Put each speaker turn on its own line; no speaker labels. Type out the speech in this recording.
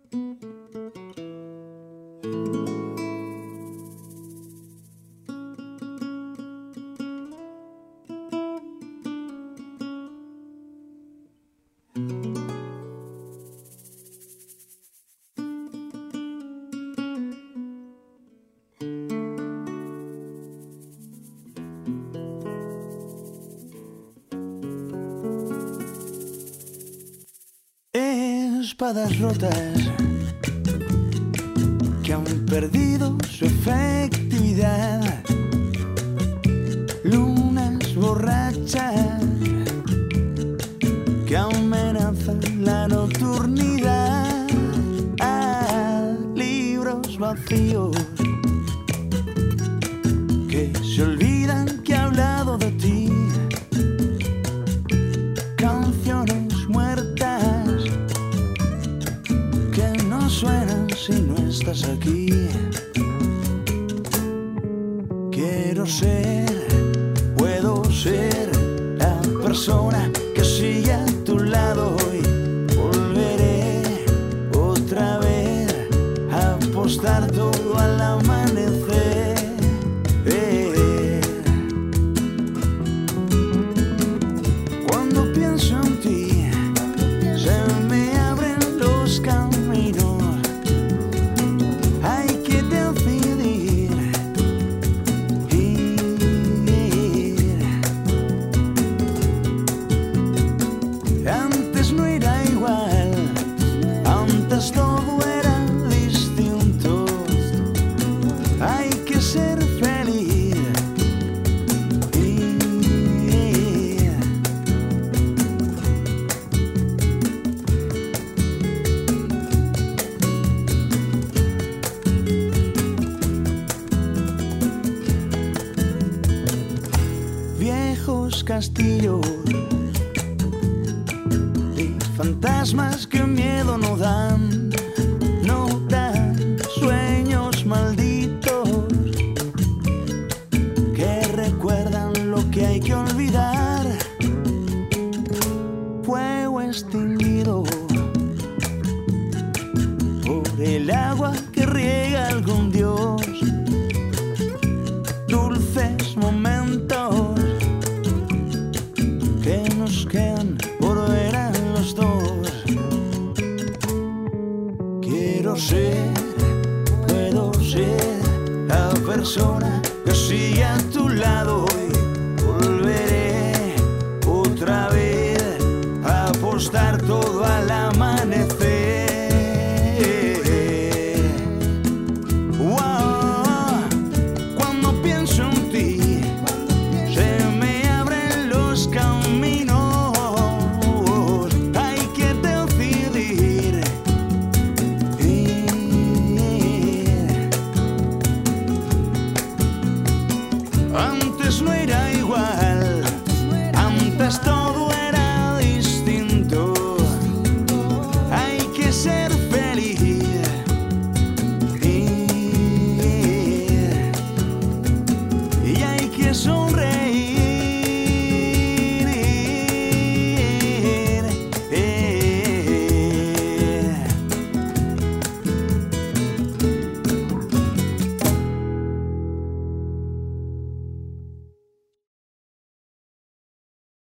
Espadas rotas que han perdido su efectividad, lunas borrachas que amenazan la nocturnidad, libros vacíos que se olvidan que he hablado de ti, canciones muertas que no suenan si no estás aquí. Quiero ser, puedo ser la persona que sigue a tu lado y volveré otra vez a apostar todo al amanecer. Cuando pienso en ti se me abren los caminos, hay que decidir ir. Antes no era igual, antes todo era distinto, hay que ser feliz. Viejos castillos y fantasmas que miedo no dan, no dan sueños malditos que recuerdan lo que hay que olvidar. Fuego extinguido por el agua que riega algún dios, dulces momentos que nos quedan por ver a los dos. Quiero ser, puedo ser la persona que sigue a tu lado y volveré otra vez a apostar todo a la mano.